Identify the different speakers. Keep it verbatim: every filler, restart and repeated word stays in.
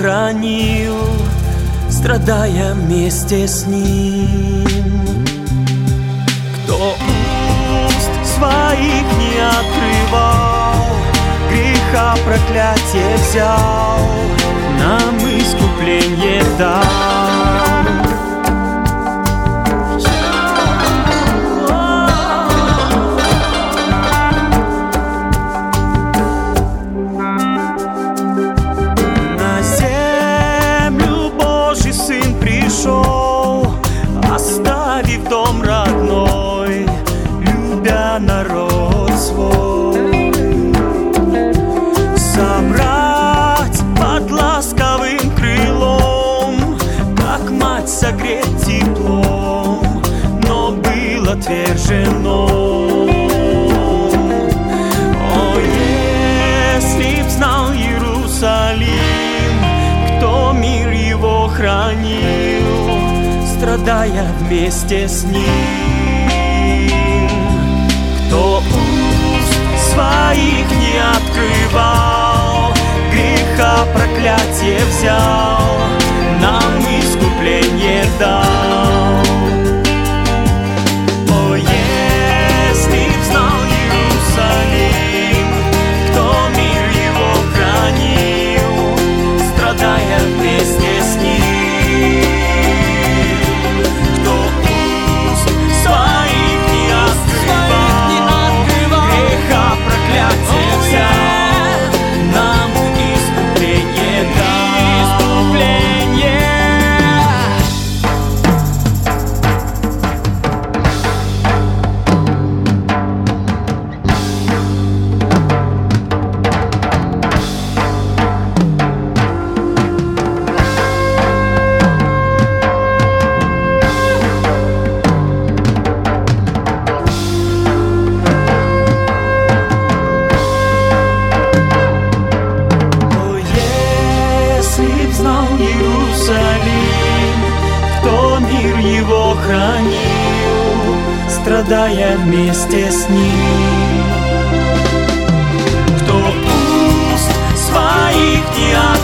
Speaker 1: хранил, страдая вместе с ним. Кто уст своих не открывал, греха проклятие взял, нам искупление дал. Оставив дом родной, любя народ свой, собрать под ласковым крылом, как мать согреть теплом, но был отвержено. О, если б знал Иерусалим, кто мир его хранил, страдая вместе с ним. Кто уст своих не открывал, греха проклятие взял, нам искупление дал. О, если б знал Иерусалим, кто мир его хранил, страдая вместе с ним. Кто мир его хранил, страдая вместе с ним. Кто уст своих не открывал,